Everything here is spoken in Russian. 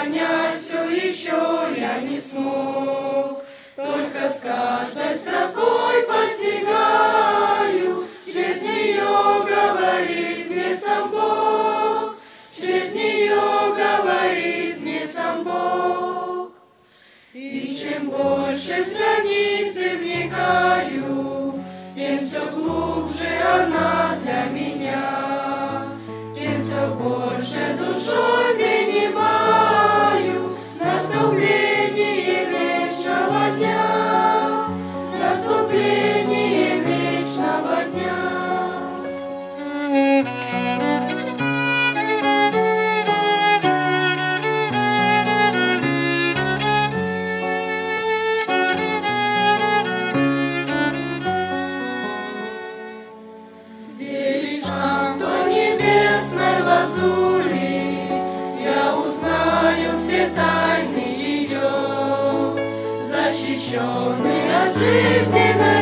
понять все еще я не смог. Только с каждой строкой постигаю, через нее говорит мне сам Бог, через нее говорит мне сам Бог. И чем больше в страницы вникаю, тем все глубже она для меня, тем все больше душой принимаю наступление вечного дня, наступление вечного дня. Я узнаю все тайны ее, защищенный от жизни.